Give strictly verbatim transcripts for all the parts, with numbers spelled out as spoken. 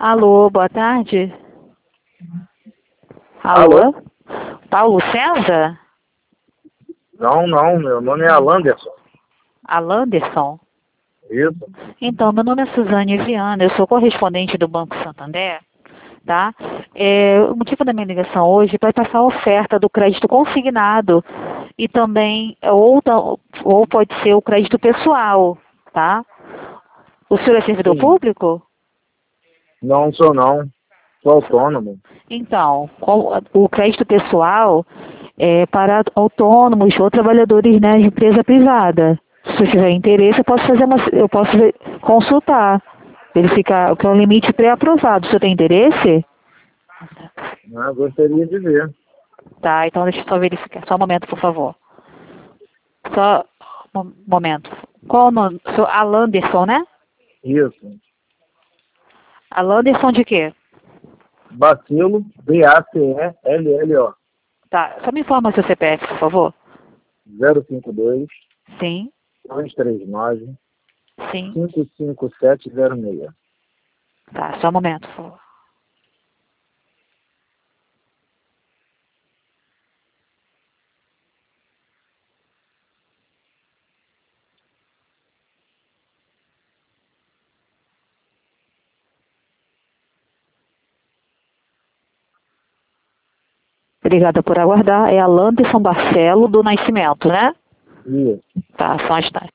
Alô, boa tarde. Alô? Alô? Paulo César? Não, não, meu nome é Alanderson. Alanderson? Isso. Então, meu nome é Suzane Viana, eu sou correspondente do Banco Santander, tá? É, o motivo da minha ligação hoje é para passar a oferta do crédito consignado e também, ou, ta- ou pode ser o crédito pessoal, tá? O senhor é servidor Sim. público? Não sou não. Sou autônomo. Então, qual- o crédito pessoal é para autônomos ou trabalhadores, né, de empresa privada. Se eu tiver interesse, eu posso fazer uma, eu posso ver- consultar, verificar o que é um limite pré-aprovado. O senhor tem interesse? Ah, gostaria de ver. Tá, então deixa eu só verificar. Só um momento, por favor. Só um momento. Qual o nome? O senhor Alanderson, né? Isso. Alanderson de quê? Bacilo, B A C E L L O. Tá, só me informa seu C P F, por favor. zero cinco dois, Sim, dois três nove, sim. cinco cinco sete zero seis. Tá, só um momento, por favor. Obrigada por aguardar. É Alanderson Barcelo do Nascimento, né? Isso. Tá, só um instante.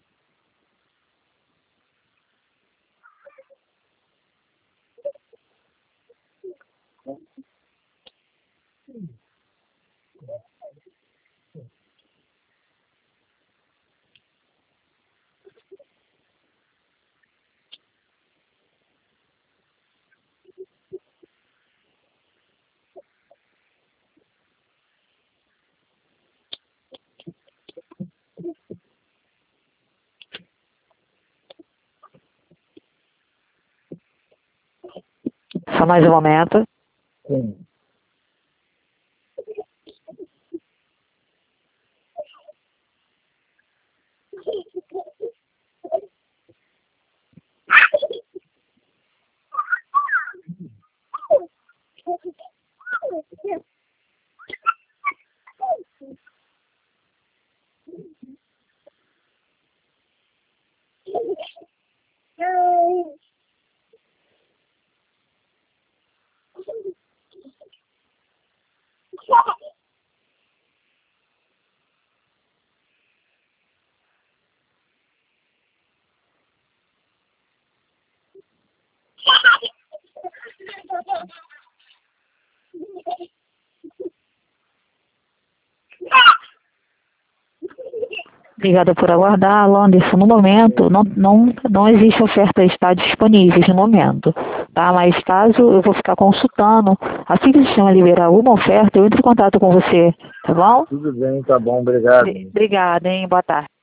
Só mais um momento. Sim. Obrigada por aguardar, Alanderson. No momento, não, não, não existe oferta, está disponível no momento, tá? Mas caso eu vou ficar consultando, assim que o sistema liberar alguma oferta, eu entro em contato com você, tá bom? Tudo bem, tá bom, obrigado. Obrigada, hein? Boa tarde.